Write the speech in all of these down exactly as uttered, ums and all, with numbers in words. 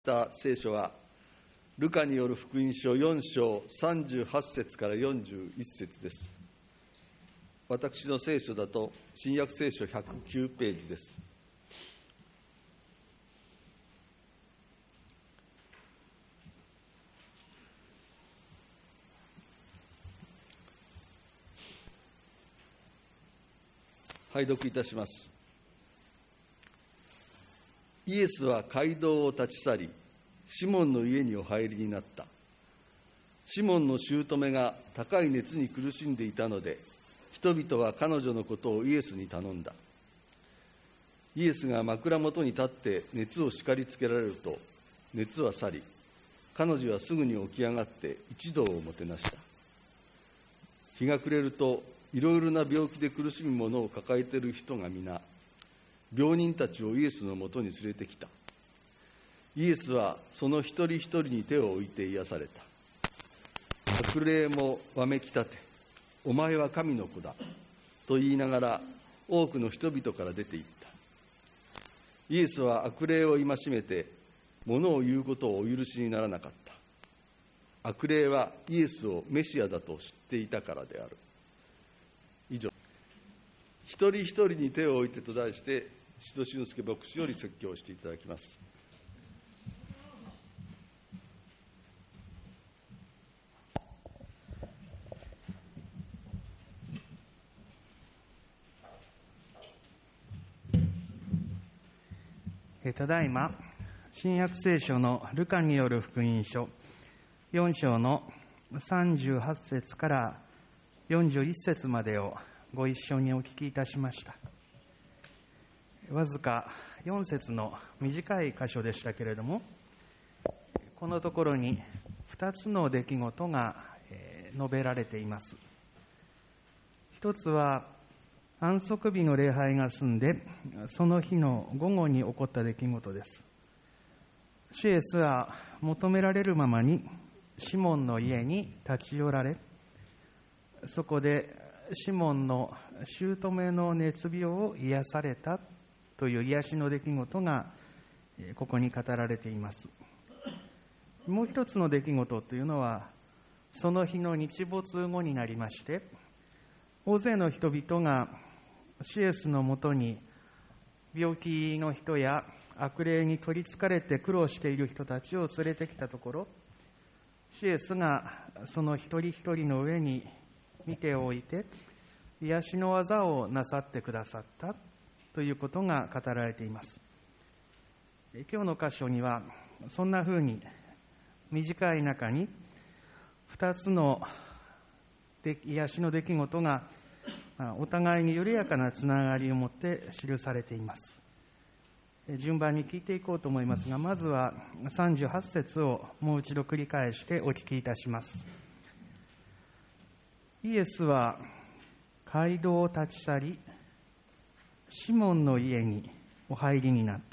た聖書は、ルカによる福音書よん章さんじゅうはち節からよんじゅういち節です。私の聖書だと、新約聖書ひゃくきゅうページです。拝読いたします。イエスは街道を立ち去り、シモンの家にお入りになった。シモンの姑が高い熱に苦しんでいたので、人々は彼女のことをイエスに頼んだ。イエスが枕元に立って熱を叱りつけられると、熱は去り、彼女はすぐに起き上がって一同をもてなした。日が暮れると、いろいろな病気で苦しむ者を抱えている人が皆、病人たちをイエスのもとに連れてきた。イエスはその一人一人に手を置いて癒された。悪霊もわめき立て、お前は神の子だと言いながら多くの人々から出て行った。イエスは悪霊を戒めて、物を言うことをお許しにならなかった。悪霊はイエスをメシアだと知っていたからである。以上。一人一人に手を置いてと題して、宍戸俊介牧師より説教していただきます。 ただいま、新約聖書のルカによる福音書よん章のさんじゅうはち節からよんじゅういち節までをご一緒にお聞きいたしました。わずかよん節の短い箇所でしたけれども、このところにふたつの出来事が述べられています。一つは安息日の礼拝が済んで、その日の午後に起こった出来事です。主イエスは求められるままにシモンの家に立ち寄られ、そこでシモンの姑の熱病を癒されたという癒しの出来事がここに語られています。もう一つの出来事というのは、その日の日没後になりまして、大勢の人々が主イエスのもとに病気の人や悪霊に取りつかれて苦労している人たちを連れてきたところ、主イエスがその一人一人の上に見ておいて癒しの技をなさってくださったということが語られています。今日の箇所にはそんなふうに短い中にふたつの癒しの出来事がお互いに緩やかなつながりを持って記されています。順番に聞いていこうと思いますが、まずはさんじゅうはち節をもう一度繰り返してお聞きいたします。イエスは街道を立ち去り、シモンの家にお入りになった。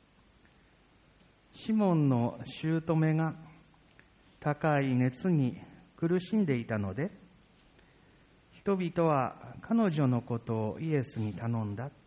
シモンの姑が高い熱に苦しんでいたので、人々は彼女のことをイエスに頼んだ。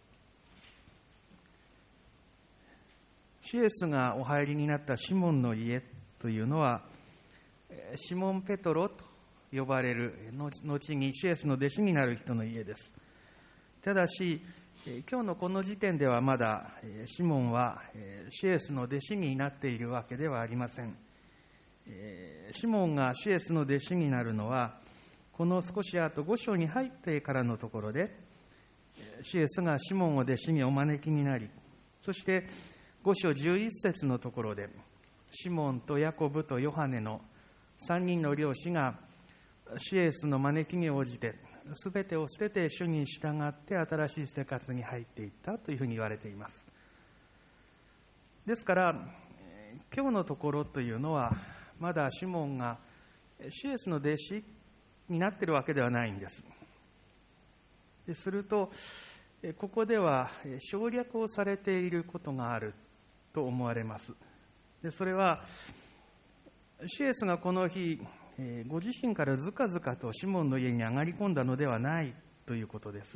主イエスがお入りになったシモンの家というのは、シモン・ペトロと呼ばれる後に主イエスの弟子になる人の家です。ただし、今日のこの時点ではまだシモンは主イエスの弟子になっているわけではありません。シモンが主イエスの弟子になるのは、この少し後ご章に入ってからのところで、主イエスがシモンを弟子にお招きになり、そしてご章じゅういち節のところで、シモンとヤコブとヨハネのさんにんの漁師が主イエスの招きに応じて、すべてを捨てて主に従って新しい生活に入っていったというふうに言われています。ですから、今日のところというのは、まだシモンが主イエスの弟子になっているわけではないんです。ですると、ここでは省略をされていることがあると思われます。でそれは、主イエスがこの日、ご自身からずかずかとシモンの家に上がり込んだのではないということです。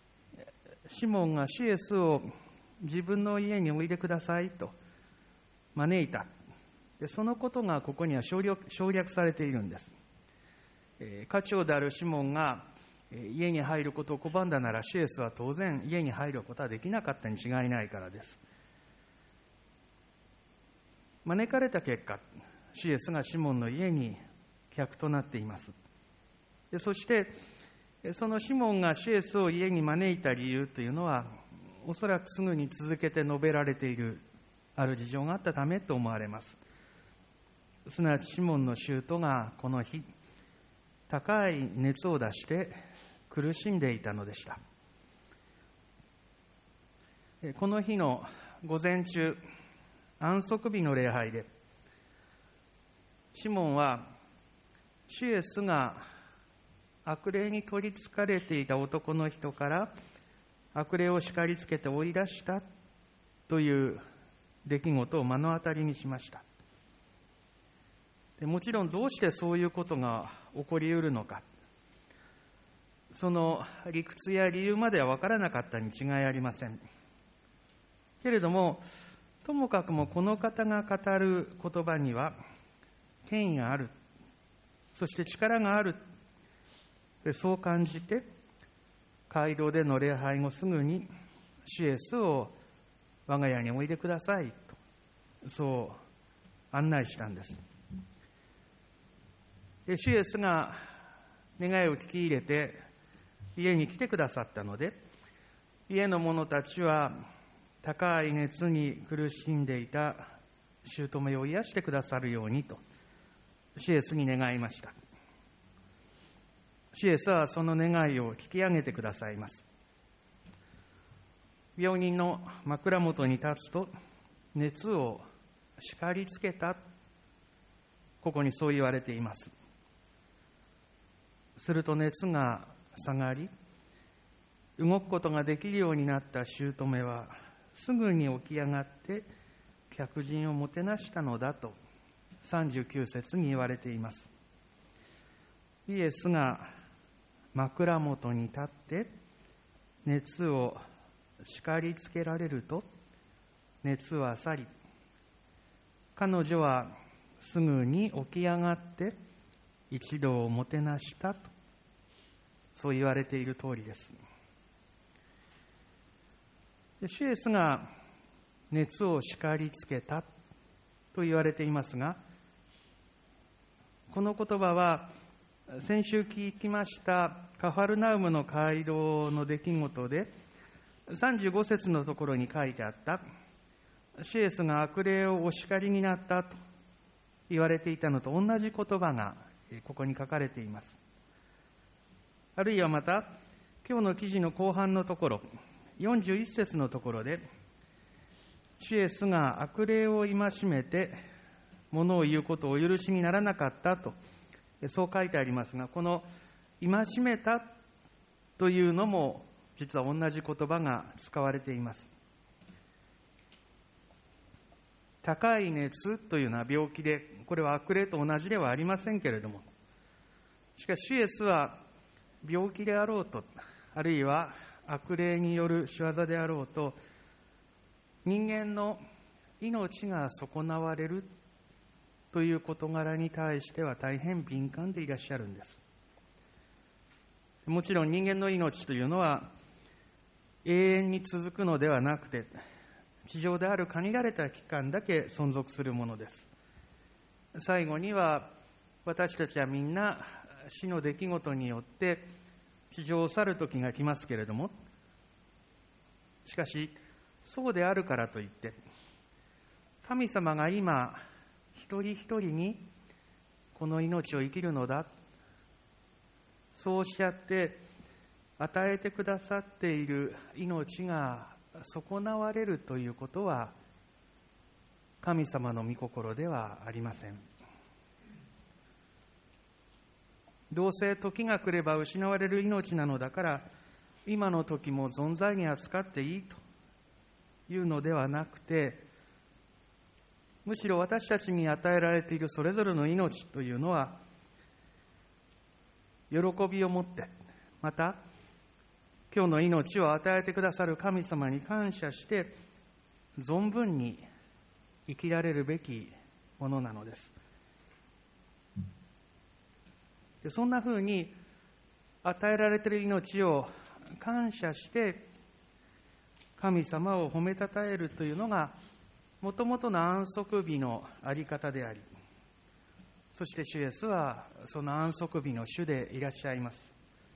シモンが主イエスを自分の家においでくださいと招いた。でそのことがここには省略、省略されているんです。えー、家長であるシモンが家に入ることを拒んだなら、主イエスは当然家に入ることはできなかったに違いないからです。招かれた結果、主イエスがシモンの家に客となっています。でそしてそのシモンが主イエスを家に招いた理由というのは、おそらくすぐに続けて述べられているある事情があったためと思われます。すなわちシモンの舅がこの日、高い熱を出して苦しんでいたのでした。この日の午前中、安息日の礼拝で、シモンは主イエスが悪霊に取りつかれていた男の人から悪霊を叱りつけて追い出したという出来事を目の当たりにしました。でもちろんどうしてそういうことが起こり得るのか、その理屈や理由までは分からなかったに違いありません。けれども、ともかくもこの方が語る言葉には権威がある、そして力がある、でそう感じて、街道での礼拝後すぐに主イエスを我が家においでくださいと、そう案内したんです。で主イエスが願いを聞き入れて家に来てくださったので、家の者たちは高い熱に苦しんでいた姑を癒してくださるようにと主イエスに願いました。主イエスはその願いを聞き上げてくださいます。病人の枕元に立つと熱を叱りつけた、ここにそう言われています。すると熱が下がり、動くことができるようになった姑はすぐに起き上がって客人をもてなしたのだとさんじゅうきゅう節に言われています。イエスが枕元に立って熱を叱りつけられると熱は去り、彼女はすぐに起き上がって一同をもてなしたと、そう言われている通りです。主イエスが熱を叱りつけたと言われていますが、この言葉は先週聞きましたカファルナウムの街道の出来事でさんじゅうご節のところに書いてあった主イエスが悪霊をお叱りになったと言われていたのと同じ言葉がここに書かれています。あるいはまた今日の記事の後半のところよんじゅういち節のところで、主イエスが悪霊を戒めて物を言うことをお許しにならなかったと、そう書いてありますが、この戒めたというのも実は同じ言葉が使われています。高い熱というのは病気で、これは悪霊と同じではありませんけれども、しかし主イエスは病気であろうと、あるいは悪霊による仕業であろうと、人間の命が損なわれるという事柄に対しては大変敏感でいらっしゃるんです。もちろん人間の命というのは永遠に続くのではなくて、地上である限られた期間だけ存続するものです。最後には私たちはみんな死の出来事によって地上を去る時が来ますけれども、しかしそうであるからといって神様が今一人一人にこの命を生きるのだ、そうおっしゃって与えてくださっている命が損なわれるということは神様の御心ではありません。どうせ時が来れば失われる命なのだから今の時も存在に扱っていいというのではなくて、むしろ私たちに与えられているそれぞれの命というのは喜びを持って、また今日の命を与えてくださる神様に感謝して存分に生きられるべきものなのです。でそんなふうに与えられている命を感謝して神様を褒めたたえるというのがもともとの安息日のあり方であり、そして主イエスはその安息日の主でいらっしゃいます。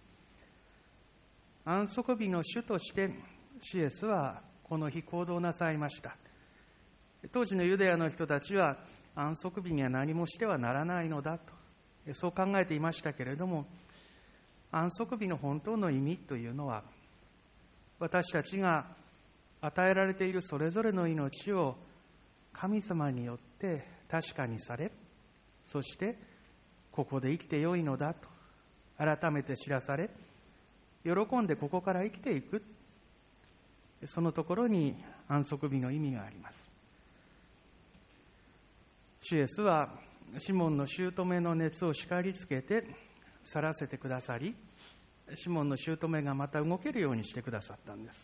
安息日の主として主イエスはこの日行動なさいました。当時のユダヤの人たちは安息日には何もしてはならないのだとそう考えていましたけれども、安息日の本当の意味というのは、私たちが与えられているそれぞれの命を神様によって確かにされ、そしてここで生きてよいのだと改めて知らされ、喜んでここから生きていく、そのところに安息日の意味があります。主イエスはシモンの姑の熱を叱りつけて去らせてくださり、シモンの姑がまた動けるようにしてくださったんです。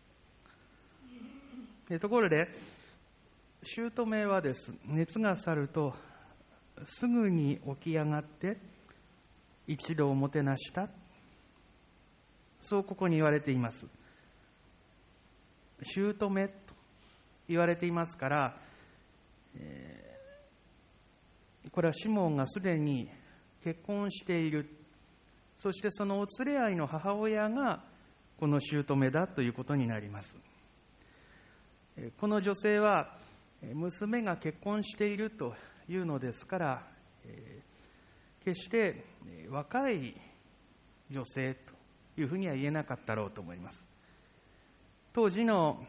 でところで姑はです、熱が去るとすぐに起き上がって一度をもてなした、そうここに言われています。姑と言われていますから、えーこれはシモンがすでに結婚している、そしてそのお連れ合いの母親がこの姑だということになります。この女性は娘が結婚しているというのですから、決して若い女性というふうには言えなかったろうと思います。当時の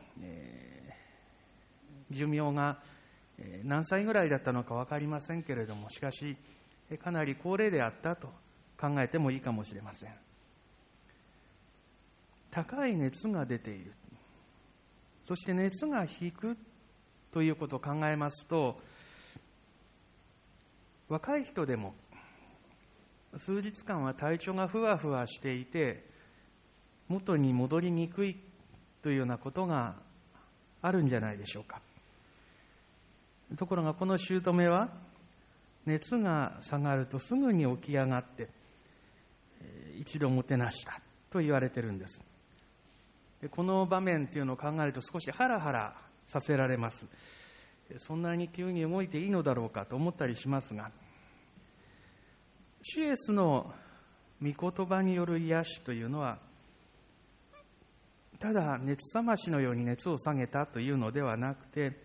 寿命が何歳ぐらいだったのか分かりませんけれども、しかしかなり高齢であったと考えてもいいかもしれません。高い熱が出ている、そして熱が引くということを考えますと、若い人でも数日間は体調がふわふわしていて元に戻りにくいというようなことがあるんじゃないでしょうか。ところがこの姑は熱が下がるとすぐに起き上がって一度もてなしたと言われているんです。この場面というのを考えると少しハラハラさせられます。そんなに急に動いていいのだろうかと思ったりしますが、主イエスの御言葉による癒しというのはただ熱冷ましのように熱を下げたというのではなくて、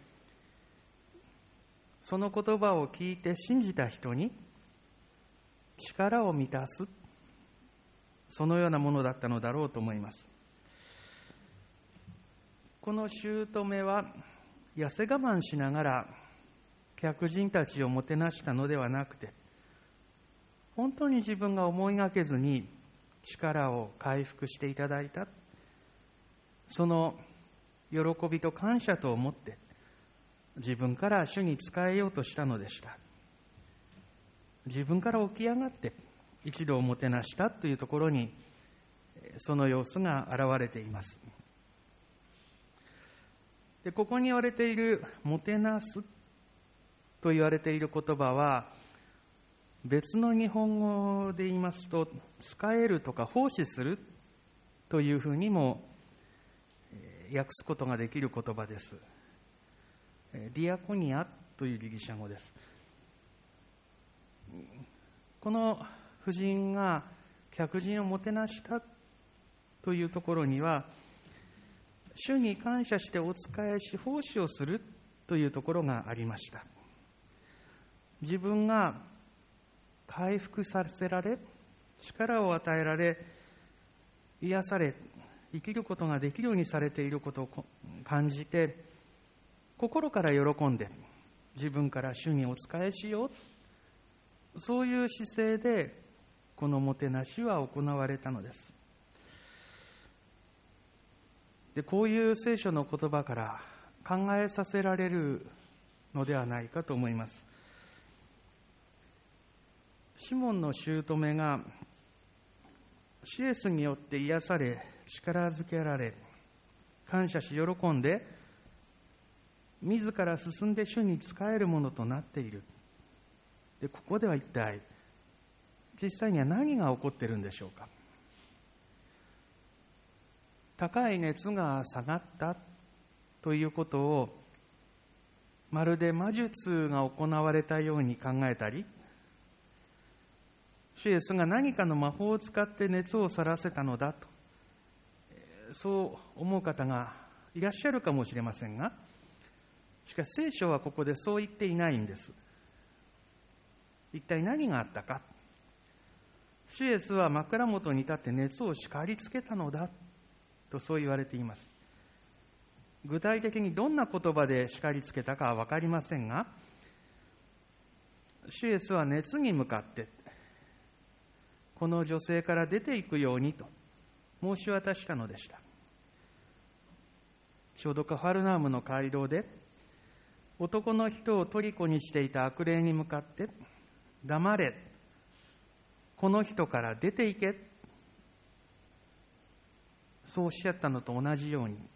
その言葉を聞いて信じた人に力を満たす、そのようなものだったのだろうと思います。この姑は痩せ我慢しながら客人たちをもてなしたのではなくて、本当に自分が思いがけずに力を回復していただいた、その喜びと感謝と思って自分から主に仕えようとしたのでした。自分から起き上がって一度をもてなしたというところにその様子が現れています。でここに言われているもてなすと言われている言葉は、別の日本語で言いますと使えるとか奉仕するというふうにも訳すことができる言葉です。ディアコニアというギリシャ語です。この婦人が客人をもてなしたというところには、主に感謝してお仕えし奉仕をするというところがありました。自分が回復させられ、力を与えられ、癒され、生きることができるようにされていることを感じて、心から喜んで自分から主にお仕えしよう、そういう姿勢でこのもてなしは行われたのです。でこういう聖書の言葉から考えさせられるのではないかと思います。シモンの姑が主イエスによって癒され、力づけられ、感謝し喜んで自ら進んで主に仕えるものとなっている。で、ここでは一体実際には何が起こっているんでしょうか。高い熱が下がったということをまるで魔術が行われたように考えたり、主イエスが何かの魔法を使って熱を去らせたのだと、そう思う方がいらっしゃるかもしれませんが、しかし聖書はここでそう言っていないんです。一体何があったか。主イエスは枕元に立って熱を叱りつけたのだとそう言われています。具体的にどんな言葉で叱りつけたかは分かりませんが、主イエスは熱に向かってこの女性から出ていくようにと申し渡したのでした。ちょうどカファルナウムの街道で男の人を虜にしていた悪霊に向かって、黙れ、この人から出ていけ、そうおっしゃったのと同じように、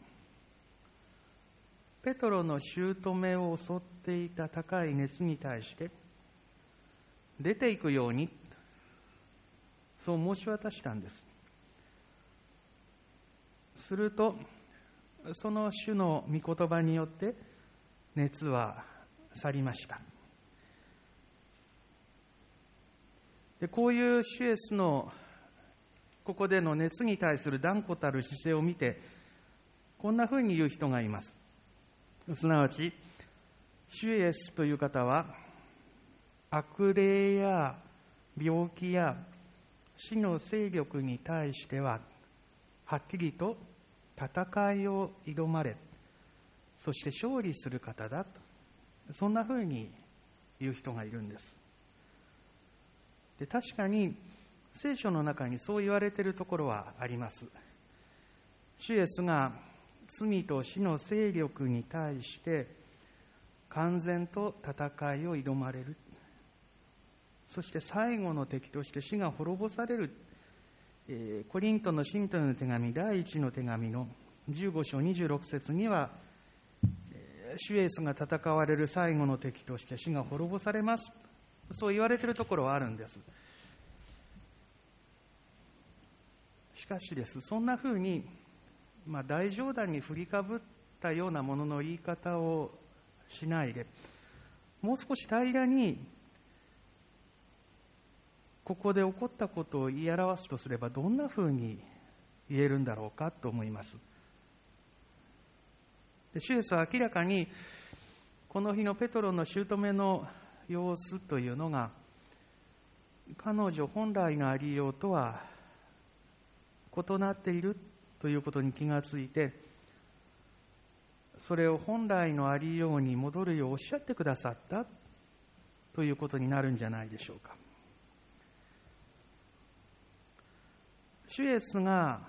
ペトロの姑を襲っていた高い熱に対して出ていくように、そう申し渡したんです。するとその主の御言葉によって熱は去りました。で、こういう主イエスのここでの熱に対する断固たる姿勢を見て、こんなふうに言う人がいます。すなわち、主イエスという方は悪霊や病気や死の勢力に対してははっきりと戦いを挑まれ、そして勝利する方だと、そんなふうに言う人がいるんです。で、確かに聖書の中にそう言われているところはあります。主イエスが罪と死の勢力に対して完全と戦いを挑まれる。そして最後の敵として死が滅ぼされる。えー、コリントの信徒への手紙第一の手紙のじゅうご章にじゅうろく節には、えー、主イエスが戦われる最後の敵として死が滅ぼされます。そう言われているところはあるんです。しかしです、そんなふうに、まあ、大冗談に振りかぶったようなものの言い方をしないで、もう少し平らにここで起こったことを言い表すとすれば、どんなふうに言えるんだろうかと思います。で、主イエスは明らかにこの日のペトロの姑の様子というのが彼女本来のありようとは異なっているということに気がついて、それを本来のありように戻るようおっしゃってくださったということになるんじゃないでしょうか。主イエスが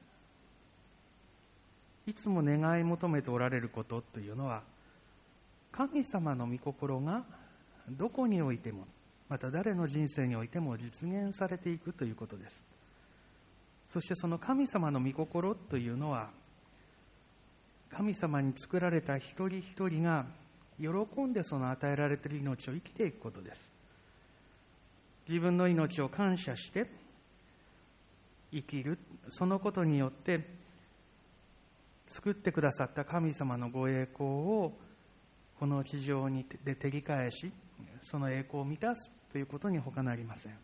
いつも願い求めておられることというのは、神様の御心がどこにおいても、また誰の人生においても実現されていくということです。そしてその神様の御心というのは、神様に作られた一人一人が喜んでその与えられている命を生きていくことです。自分の命を感謝して生きる、そのことによって作ってくださった神様のご栄光をこの地上にで照り返し、その栄光を満たすということに他なりません。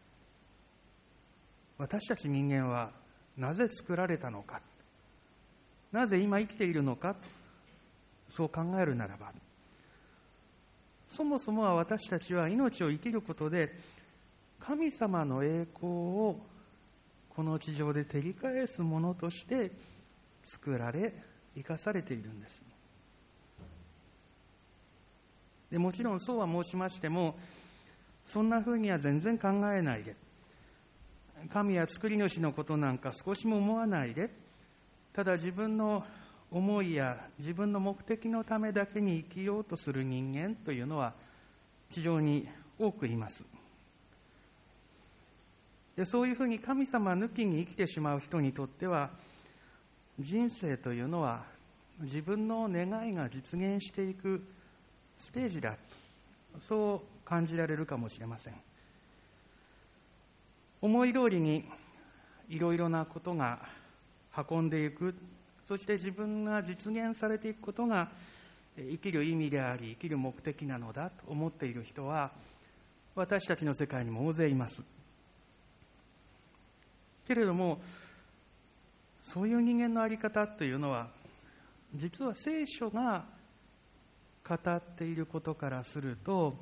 私たち人間はなぜ作られたのか、なぜ今生きているのか、そう考えるならば、そもそもは私たちは命を生きることで神様の栄光をこの地上で照り返すものとして作られ生かされているんです。で、もちろんそうは申しましても、そんなふうには全然考えないで、神や作り主のことなんか少しも思わないで、ただ自分の思いや自分の目的のためだけに生きようとする人間というのは地上に多くいます。で、そういうふうに神様抜きに生きてしまう人にとっては、人生というのは自分の願いが実現していくステージだ、そう感じられるかもしれません。思い通りにいろいろなことが運んでいく、そして自分が実現されていくことが生きる意味であり、生きる目的なのだと思っている人は、私たちの世界にも大勢います。けれども、そういう人間の在り方というのは、実は聖書が語っていることからすると、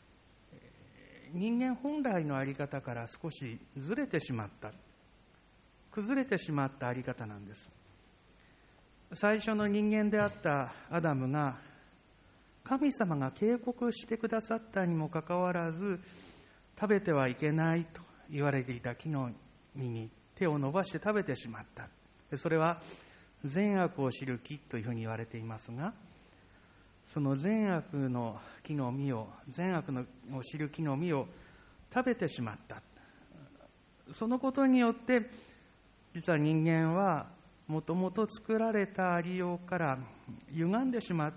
人間本来の在り方から少しずれてしまった、崩れてしまった在り方なんです。最初の人間であったアダムが、神様が警告してくださったにもかかわらず、食べてはいけないと言われていた木の実に手を伸ばして食べてしまった。それは善悪を知る木というふうに言われていますが、その善悪の木の実を、善悪のを知る木の実を食べてしまった。そのことによって、実は人間はもともと作られたありようから歪んでしまって、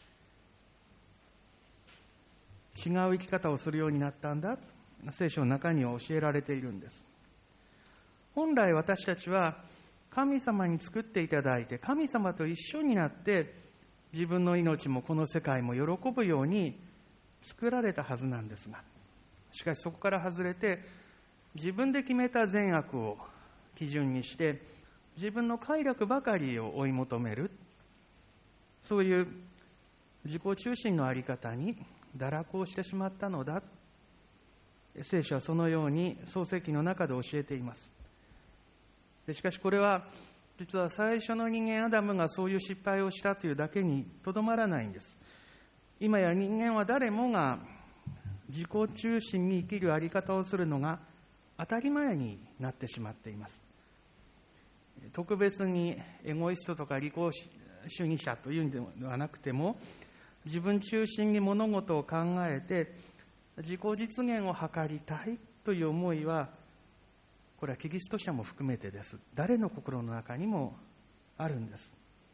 違う生き方をするようになったんだ、聖書の中には教えられているんです。本来私たちは神様に作っていただいて、神様と一緒になって自分の命もこの世界も喜ぶように作られたはずなんですが、しかしそこから外れて、自分で決めた善悪を基準にして自分の快楽ばかりを追い求める、そういう自己中心の在り方に堕落をしてしまったのだ。聖書はそのように創世記の中で教えています。でしかしこれは実は最初の人間アダムがそういう失敗をしたというだけにとどまらないんです。今や人間は誰もが自己中心に生きる在り方をするのが当たり前になってしまっています。特別にエゴイストとか利己主義者というんではなくても、自分中心に物事を考えて自己実現を図りたいという思いは、これはキリスト者も含めてです。誰の心の中にもあるんです。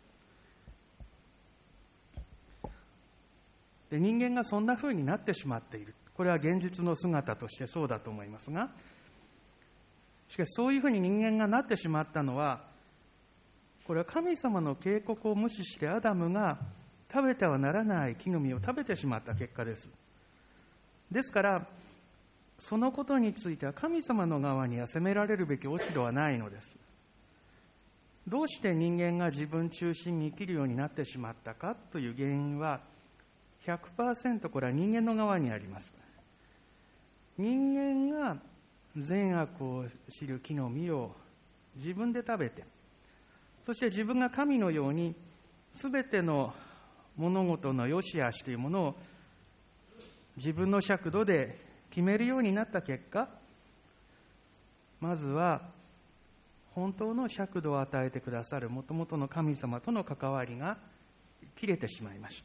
で、人間がそんな風になってしまっている。これは現実の姿としてそうだと思いますが、しかしそういうふうに人間がなってしまったのは、これは神様の警告を無視してアダムが食べてはならない木の実を食べてしまった結果です。ですから、そのことについては神様の側には責められるべき落ち度はないのです。どうして人間が自分中心に生きるようになってしまったかという原因は ひゃくパーセント これは人間の側にあります。人間が善悪を知る木の実を自分で食べて、そして自分が神のようにすべての物事の良し悪しというものを自分の尺度で決めるようになった結果、まずは本当の尺度を与えてくださるもともとの神様との関わりが切れてしまいました。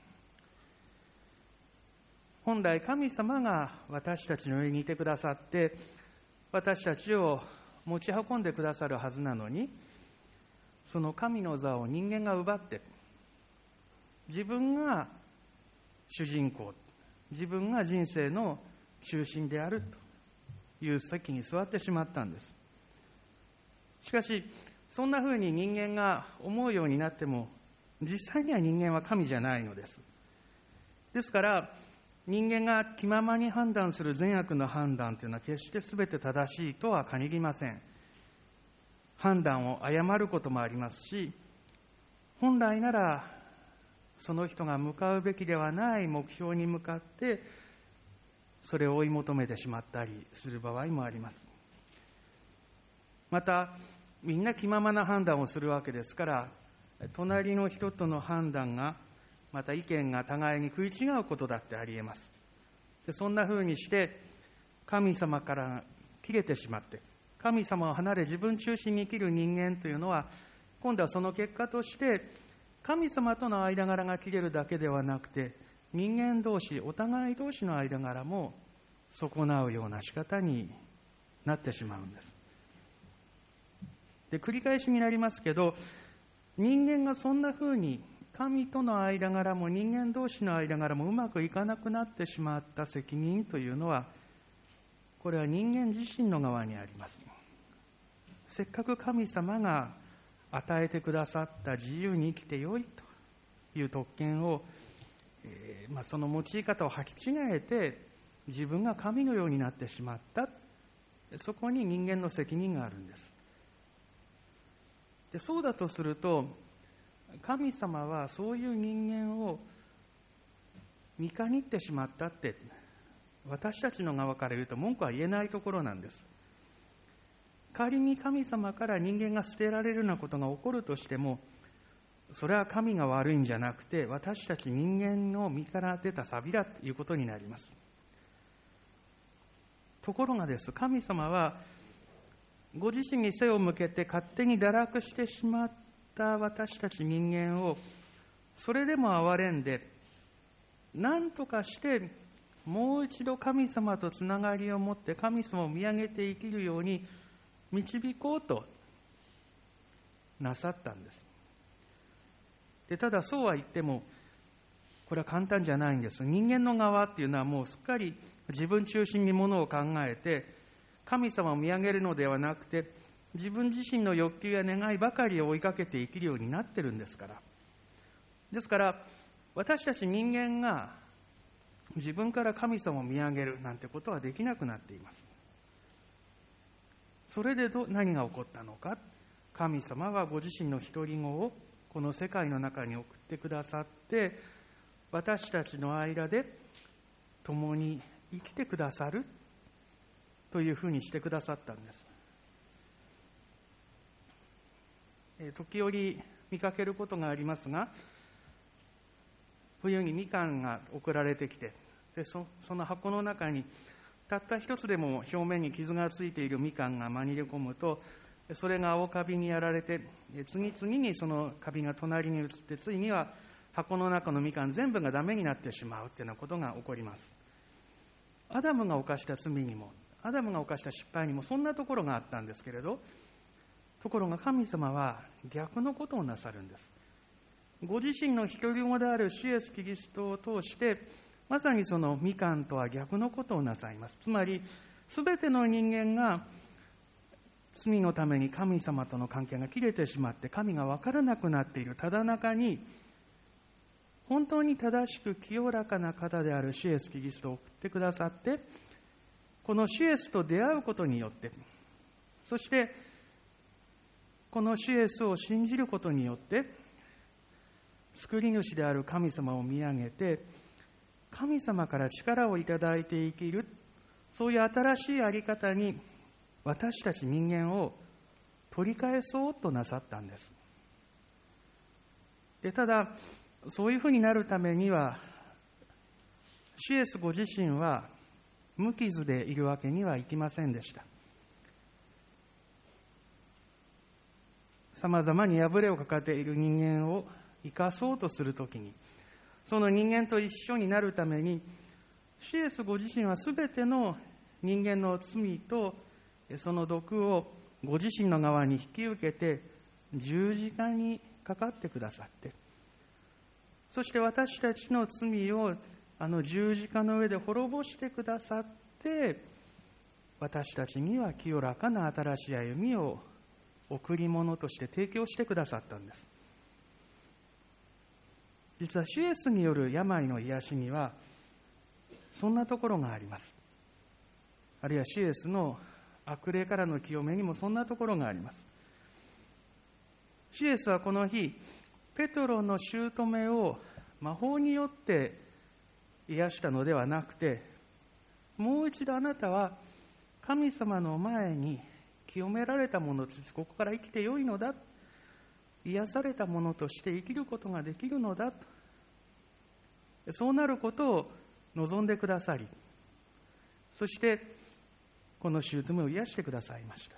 本来神様が私たちの上にいてくださって、私たちを持ち運んでくださるはずなのに、その神の座を人間が奪って、自分が主人公、自分が人生の中心であるという席に座ってしまったんです。しかし、そんなふうに人間が思うようになっても、実際には人間は神じゃないのです。ですから、人間が気ままに判断する善悪の判断というのは決して全て正しいとは限りません。判断を誤ることもありますし、本来ならその人が向かうべきではない目標に向かってそれを追い求めてしまったりする場合もあります。また、みんな気ままな判断をするわけですから、隣の人との判断がまた意見が互いに食い違うことだってあり得ます。で、そんな風にして神様から切れてしまって、神様を離れ自分中心に生きる人間というのは、今度はその結果として神様との間柄が切れるだけではなくて、人間同士、お互い同士の間柄も損なうような仕方になってしまうんです。で、繰り返しになりますけど、 人間がそんなふうに神との間柄も人間同士の間柄もうまくいかなくなってしまった責任というのは、これは人間自身の側にあります。せっかく神様が与えてくださった自由に生きてよいという特権を、えーまあ、その用い方を履き違えて自分が神のようになってしまった。そこに人間の責任があるんです。で、そうだとすると、神様はそういう人間を見限ってしまったって、私たちの側から言うと文句は言えないところなんです。仮に神様から人間が捨てられるようなことが起こるとしても、それは神が悪いんじゃなくて、私たち人間の身から出た錆だということになります。ところがです、神様はご自身に背を向けて勝手に堕落してしまった私たち人間をそれでも憐れんで、何とかしてもう一度神様とつながりを持って神様を見上げて生きるように導こうとなさったんです。で、ただそうは言ってもこれは簡単じゃないんです。人間の側っていうのはもうすっかり自分中心にものを考えて、神様を見上げるのではなくて、自分自身の欲求や願いばかりを追いかけて生きるようになってるんですから。ですから、私たち人間が自分から神様を見上げるなんてことはできなくなっています。それでど何が起こったのか。神様はご自身の独り子をこの世界の中に送ってくださって、私たちの間で共に生きてくださるというふうにしてくださったんです。え時折見かけることがありますが、冬にみかんが送られてきて、で そ, その箱の中にたった一つでも表面に傷がついているみかんが紛れ込むと、それが青カビにやられて、次々にそのカビが隣に移って、ついには箱の中のみかん全部がダメになってしまうというようなことが起こります。アダムが犯した罪にも、アダムが犯した失敗にもそんなところがあったんですけれど、ところが神様は逆のことをなさるんです。ご自身の独り子である主イエスキリストを通して、まさにそのみかんとは逆のことをなさいます。つまり、すべての人間が罪のために神様との関係が切れてしまって、神が分からなくなっているただ中に、本当に正しく清らかな方である主イエスキリストを送ってくださって、この主イエスと出会うことによって、そしてこの主イエスを信じることによって、救い主である神様を見上げて、神様から力をいただいて生きる、そういう新しいあり方に私たち人間を取り返そうとなさったんです。で、ただそういうふうになるためには、主イエスご自身は無傷でいるわけにはいきませんでした。さまざまに破れをかかっている人間を生かそうとするときに、その人間と一緒になるために、主イエスご自身はすべての人間の罪とその毒をご自身の側に引き受けて十字架にかかってくださって、そして私たちの罪をあの十字架の上で滅ぼしてくださって、私たちには清らかな新しい歩みを贈り物として提供してくださったんです。実は主イエスによる病の癒しにはそんなところがあります。あるいは主イエスの悪霊からの清めにもそんなところがあります。主イエスはこの日、ペトロの姑を魔法によって癒したのではなくて、もう一度あなたは神様の前に清められたものとしてここから生きてよいのだ、癒されたものとして生きることができるのだと、そうなることを望んでくださり、そしてこの姑を癒してくださいました。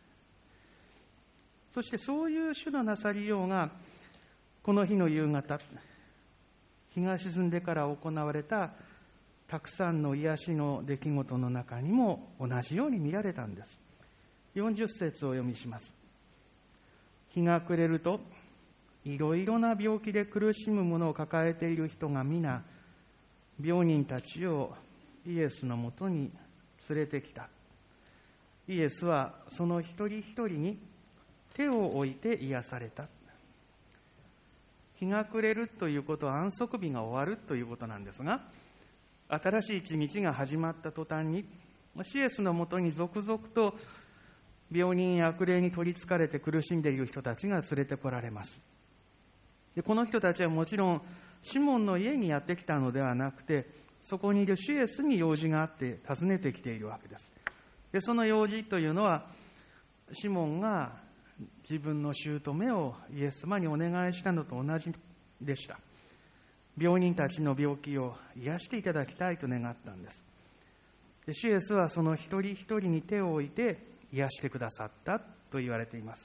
そしてそういう主のなさりようが、この日の夕方、日が沈んでから行われたたくさんの癒しの出来事の中にも同じように見られたんです。よんじゅっ節をお読みします。日が暮れると、 いろいろな病気で苦しむ者を抱えている人が皆、病人たちをイエスのもとに連れてきた。イエスはその一人一人に手を置いて癒された。日が暮れるということは安息日が終わるということなんですが、新しい一日が始まった途端に、シエスのもとに続々と病人や悪霊に取りつかれて苦しんでいる人たちが連れてこられます。でこの人たちはもちろんシモンの家にやってきたのではなくて、そこにいるシエスに用事があって訪ねてきているわけです。でその用事というのは、シモンが自分の姑をイエス様にお願いしたのと同じでした。病人たちの病気を癒していただきたいと願ったんです。でシエスはその一人一人に手を置いて癒してくださったと言われています。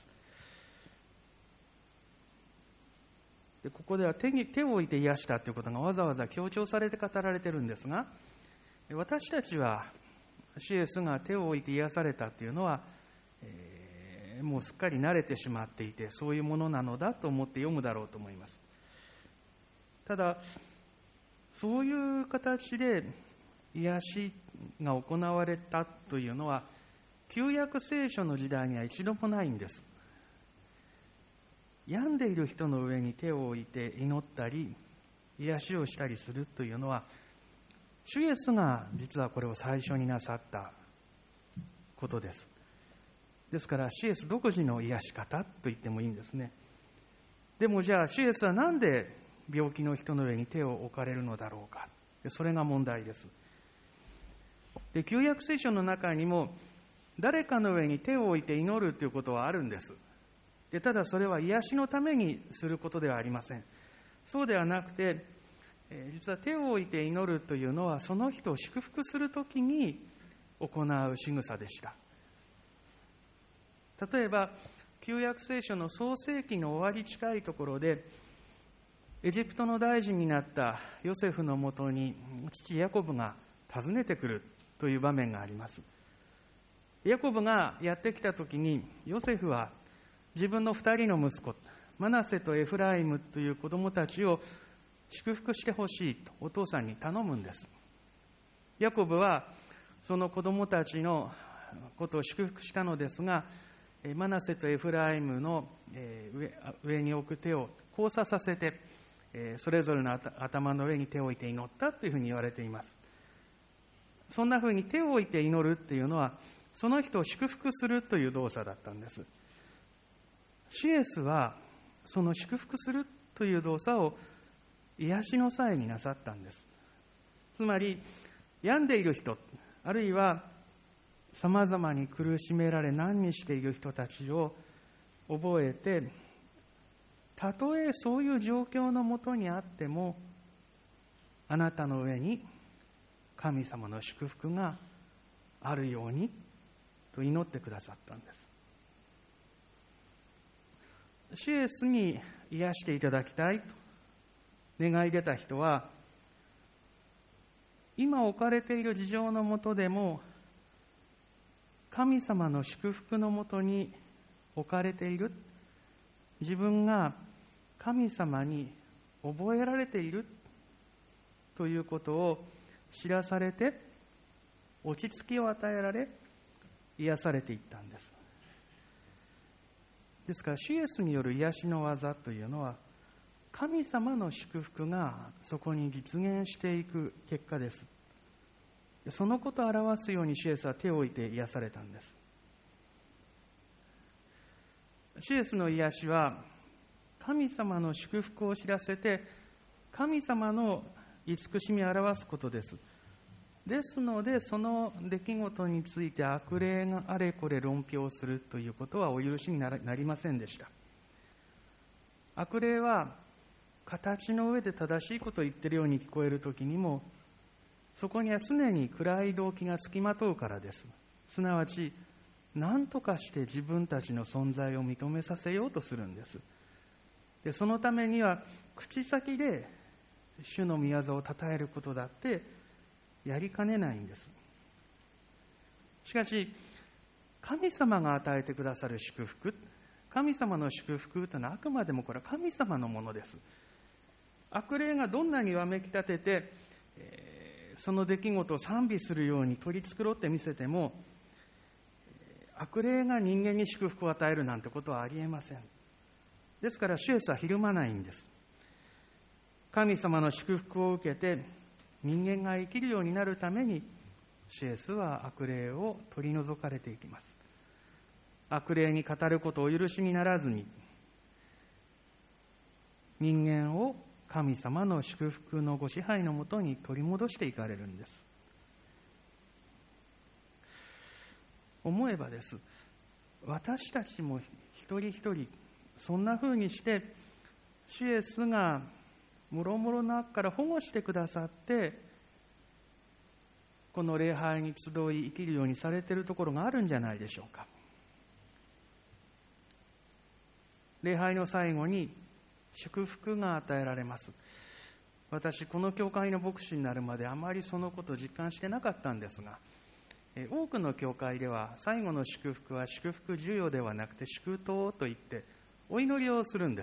でここでは手に手を置いて癒したということがわざわざ強調されて語られているんですが、私たちはシエスが手を置いて癒されたというのは、えー、もうすっかり慣れてしまっていて、そういうものなのだと思って読むだろうと思います。ただ、そういう形で癒しが行われたというのは、旧約聖書の時代には一度もないんです。病んでいる人の上に手を置いて祈ったり癒しをしたりするというのは、主イエスが実はこれを最初になさったことです。ですから主イエス独自の癒し方と言ってもいいんですね。でもじゃあ主イエスはなんで病気の人の上に手を置かれるのだろうか。それが問題です。で旧約聖書の中にも誰かの上に手を置いて祈るということはあるんです。でただそれは癒しのためにすることではありません。そうではなくて、実は手を置いて祈るというのはその人を祝福するときに行う仕草でした。例えば旧約聖書の創世記の終わり近いところで、エジプトの大臣になったヨセフのもとに父ヤコブが訪ねてくるという場面があります。ヤコブがやってきたときに、ヨセフは自分の二人の息子マナセとエフライムという子供たちを祝福してほしいとお父さんに頼むんです。ヤコブはその子供たちのことを祝福したのですが、マナセとエフライムの上に置く手を交差させて、それぞれの頭の上に手を置いて祈ったというふうに言われています。そんなふうに手を置いて祈るというのは、その人を祝福するという動作だったんです。シエスはその祝福するという動作を癒しの際になさったんです。つまり病んでいる人、あるいはさまざまに苦しめられ難にしている人たちを覚えて、たとえそういう状況のもとにあっても、あなたの上に神様の祝福があるようにと祈ってくださったんです。シエスに癒していただきたいと願い出た人は、今置かれている事情のもとでも神様の祝福のもとに置かれている、自分が神様に覚えられているということを知らされて、落ち着きを与えられ癒されていったんです。ですから主イエスによる癒しの技というのは、神様の祝福がそこに実現していく結果です。そのことを表すように主イエスは手を置いて癒されたんです。主イエスの癒しは神様の祝福を知らせて、神様の慈しみを表すことです。ですので、その出来事について悪霊があれこれ論評するということはお許しになりませんでした。悪霊は形の上で正しいことを言っているように聞こえるときにも、そこには常に暗い動機がつきまとうからです。すなわち、何とかして自分たちの存在を認めさせようとするんです。で、そのためには口先で主の御業を称えることだってやりかねないんです。しかし、神様が与えてくださる祝福、 神様の祝福というのはあくまでもこれは神様のものです。悪霊がどんなにわめき立てて、えー、その出来事を賛美するように取り繕ってみせても、悪霊が人間に祝福を与えるなんてことはありえません。ですから主イエスはひるまないんです。神様の祝福を受けて人間が生きるようになるために、主イエスは悪霊を取り除かれていきます。悪霊に語ることをお許しにならずに、人間を神様の祝福のご支配のもとに取り戻していかれるんです。思えばです、私たちも一人一人そんなふうにして主イエスがもろもろの悪から保護してくださって、この礼拝に集い生きるようにされているところがあるんじゃないでしょうか。礼拝の最後に祝福が与えられます。私、この教会の牧師になるまであまりそのことを実感してなかったんですが、多くの教会では最後の祝福は祝福授与ではなくて祝祷といってお祈りをするんです。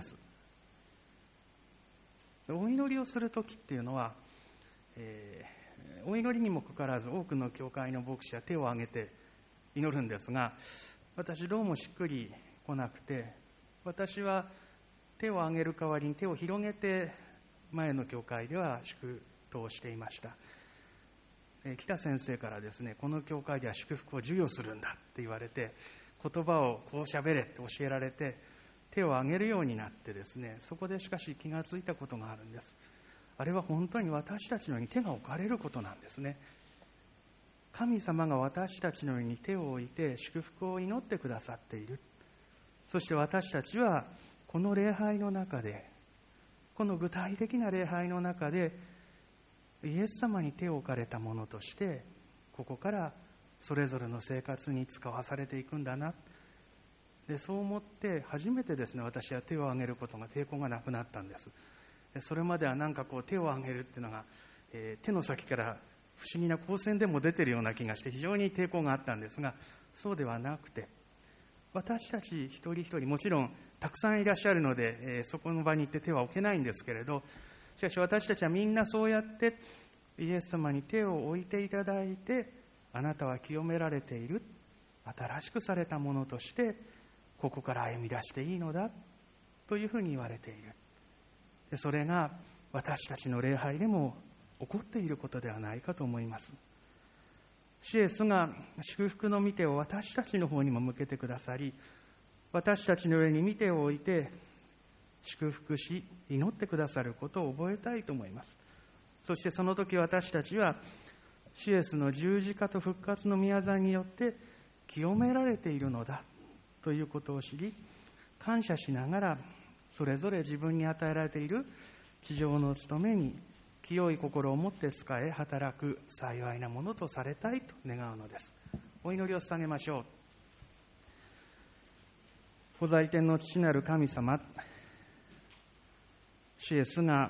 お祈りをするときっていうのは、えー、お祈りにもかかわらず多くの教会の牧師は手を挙げて祈るんですが、私どうもしっくりこなくて、私は手を挙げる代わりに手を広げて前の教会では祝祷をしていました。北先生からですね、この教会では祝福を授与するんだって言われて、言葉をこう喋れって教えられて手を挙げるようになってですね、そこでしかし気がついたことがあるんです。あれは本当に私たちのように手が置かれることなんですね。神様が私たちのように手を置いて祝福を祈ってくださっている。そして私たちはこの礼拝の中で、この具体的な礼拝の中でイエス様に手を置かれたものとして、ここからそれぞれの生活に使わされていくんだな。で、そう思って初めてですね、私は手を挙げることが抵抗がなくなったんです。それまではなんかこう手を挙げるっていうのが、えー、手の先から不思議な光線でも出ているような気がして非常に抵抗があったんですが、そうではなくて、私たち一人一人、もちろんたくさんいらっしゃるので、えー、そこの場に行って手は置けないんですけれど、しかし私たちはみんなそうやってイエス様に手を置いていただいて、あなたは清められている、新しくされたものとしてここから歩み出していいのだというふうに言われている。それが私たちの礼拝でも起こっていることではないかと思います。主イエスが祝福の御手を私たちの方にも向けてくださり、私たちの上に御手を置いて祝福し祈ってくださることを覚えたいと思います。そしてその時私たちは主イエスの十字架と復活の御業によって清められているのだということを知り、感謝しながらそれぞれ自分に与えられている地上の務めに清い心を持って仕え働く幸いなものとされたいと願うのです。お祈りを捧げましょう。御在天の父なる神様、主イエスが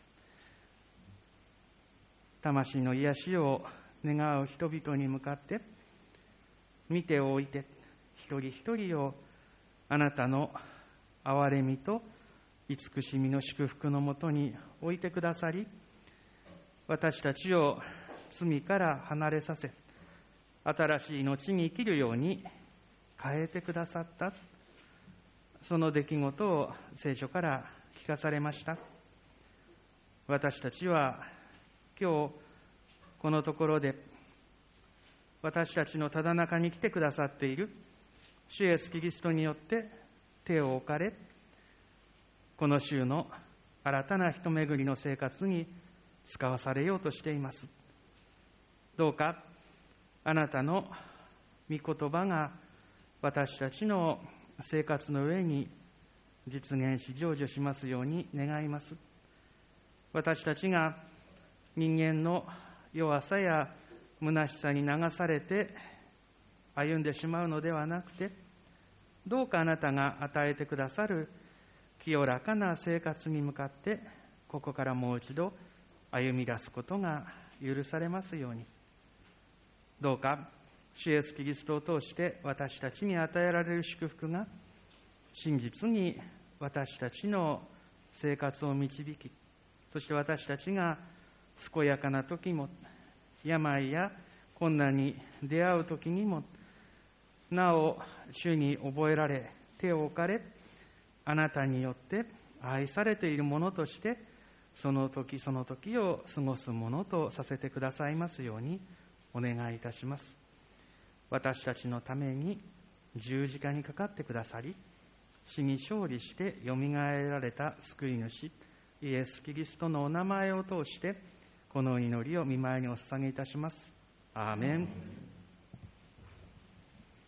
魂の癒しを願う人々に向かって御手を置いて、一人一人をあなたの憐れみと慈しみの祝福のもとに置いてくださり、私たちを罪から離れさせ、新しい命に生きるように変えてくださった、その出来事を聖書から聞かされました。私たちは今日このところで私たちのただ中に来てくださっている主イエスキリストによって手を置かれ、この週の新たな人巡りの生活に使わされようとしています。どうかあなたの御言葉が私たちの生活の上に実現し成就しますように願います。私たちが人間の弱さや虚しさに流されて歩んでしまうのではなくて、どうかあなたが与えてくださる清らかな生活に向かってここからもう一度歩み出すことが許されますように。どうか主イエスキリストを通して私たちに与えられる祝福が真実に私たちの生活を導き、そして私たちが健やかな時も、病や困難に出会う時にも、なお主に覚えられ、手を置かれ、あなたによって愛されているものとして、その時その時を過ごすものとさせてくださいますようにお願いいたします。私たちのために十字架にかかってくださり、死に勝利してよみがえられた救い主イエス・キリストのお名前を通してこの祈りを御前にお捧げいたします。アーメン。